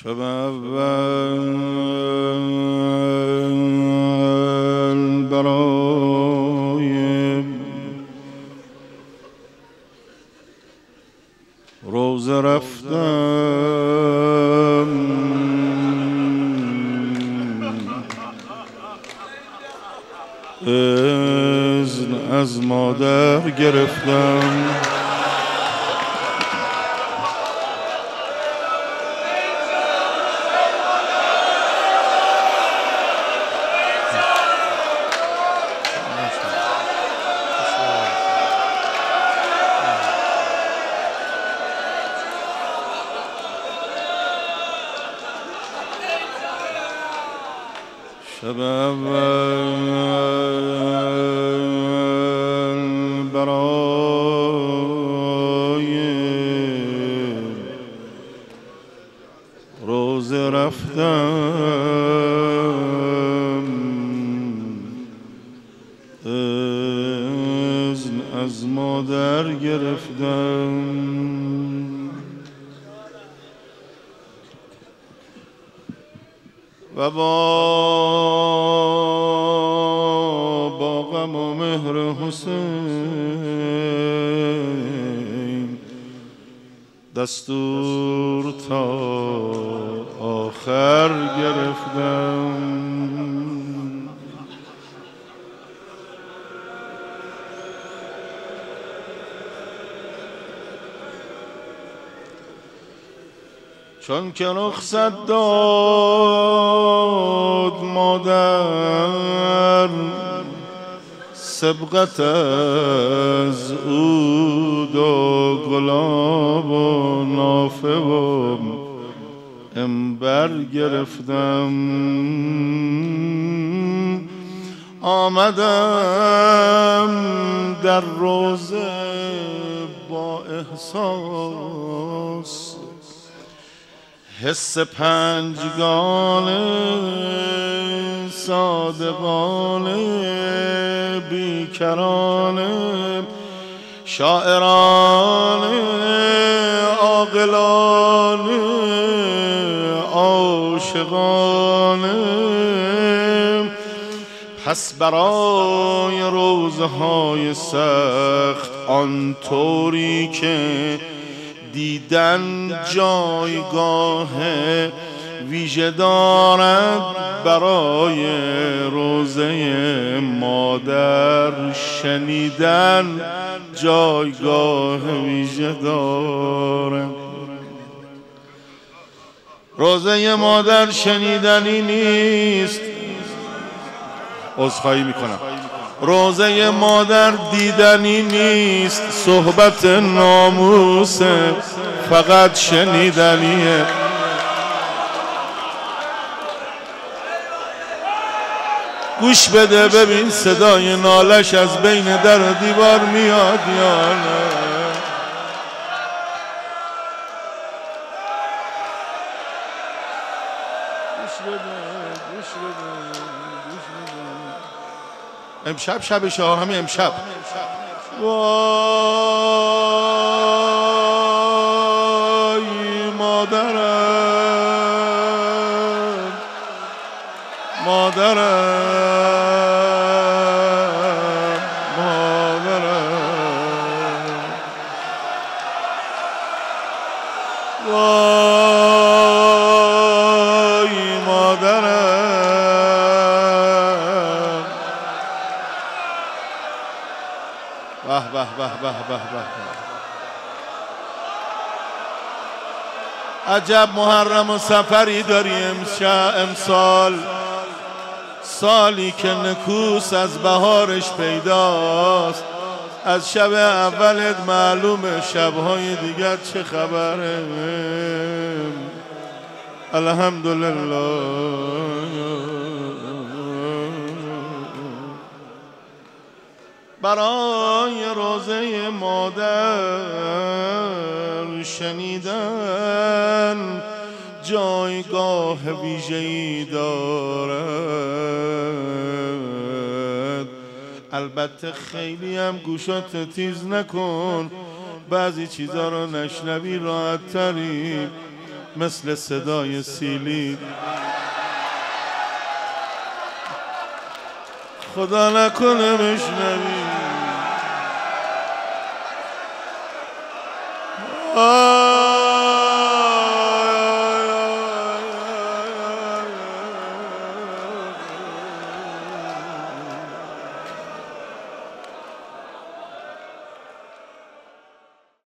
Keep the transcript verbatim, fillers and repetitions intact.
شب اول برای روزه رفتم، اذن از مادر گرفتم. شب اول برای روزه رفتم، اذن از مادر گرفتم. و با با غم و مهر حسین دستور تا آخر گرفتم. چون که رخصت داد مادر، سبقت از عود و گلاب و نافه و عنبر گرفتم. آمدم در روزه با احساس، حس پنجگانه صادقانه بیکرانه شاعرانه عاقلانه عاشقانه. پس برای روزهای سخت آنطوری که دیدن جایگاه ویژه دارد، برای روزه مادر شنیدن جایگاه ویژه دارد. روزه مادر شنیدنی نیست، عذرخواهی میکنم، روزه مادر دیدنی نیست، صحبت ناموسه، فقط شنیدنیه. گوش بده ببین صدای نالش از بین در و دیوار میاد یا نه. گوش بده گوش بده گوش بده. امشب شب شاه همین امشب. وای مادرم مادرم مادرم، وای مادرم. به به به به به به. عجب محرم و سفری داریم امسال، سالی که نکوس از بهارش پیداست. از شب اولت معلومه شبهای دیگر چه خبره. الحمدلله. برای روزه مادر شنیدن جایگاه ویژه‌ای دارد. البته خیلی هم گوشات تیز نکن، بعضی چیزا رو نشنوی راحت تری. مثل صدای سیلی. خدا نکنه بشنوی.